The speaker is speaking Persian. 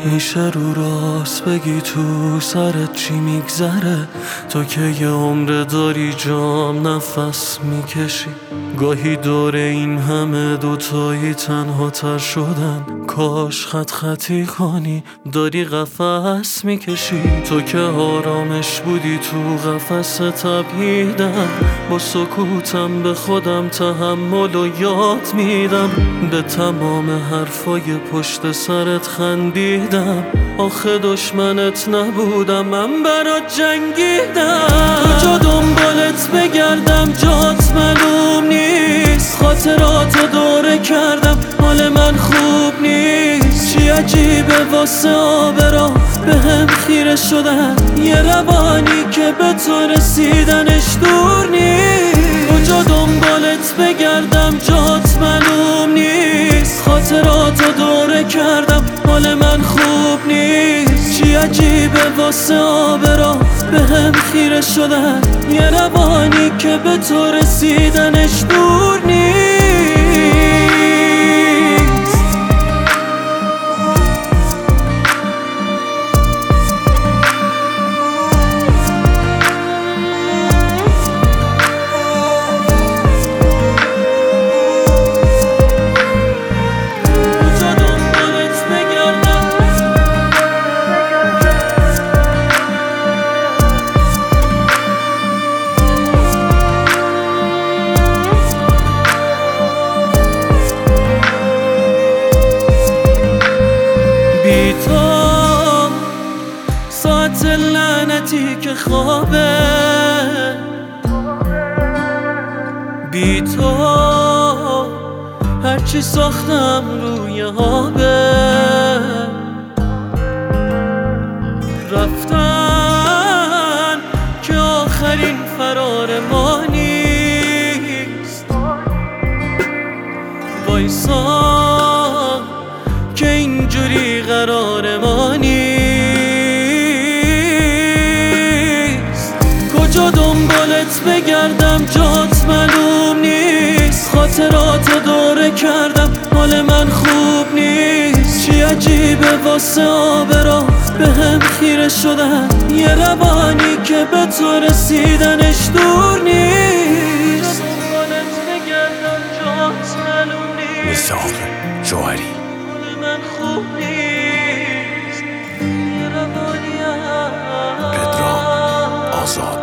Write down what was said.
میشه رو راست بگی تو سرت چی میگذره؟ تو که یه عمر داری جام نفس میکشی. گاهی دور این همه دوتایی تنها تر شدن. کاش خط خطی کنی داری قفس میکشی. تو که آرامش بودی تو قفس تبعیدم. با سکوتم به خودم تحمل و یاد میدم. به تمام حرفای پشت سرت خندیدم. آخه دشمنت نبودم، من برات جنگیدم. کجا دنبالت بگردم جات معلوم نیست. خاطراتو دوره کردم حال من خوب نیست. چی عجیبه واسه آب راه به هم خیره شدن. یه روانی که به تو رسیدنش دور نیست. کجا دنبالت بگردم جات معلوم نیست. خاطراتو دوره کردم حال من خوب نیست. چی عجیبه واسه آب راه به هم خیره شدن. یه روانی که به تو رسیدنش دور نیست. بی تو ساعت لعنتی که خوابه. بی تو هرچی ساختم روی آبه. رفتن که آخرین فرار ما نیست. وایسا که اینجوری قرار ما نیست. کجا دنبالت بگردم جات معلوم نیست. خاطراتو دوره کردم حال من خوب نیست. چی عجیبه واسه آب راه به هم خیره شدن. یه روانی که به تو رسیدنش دور نیست. دنبالت بگردم جات معلوم نیست. میثاق جوهری من خوب نیست. یه روانی پدرام آزاد.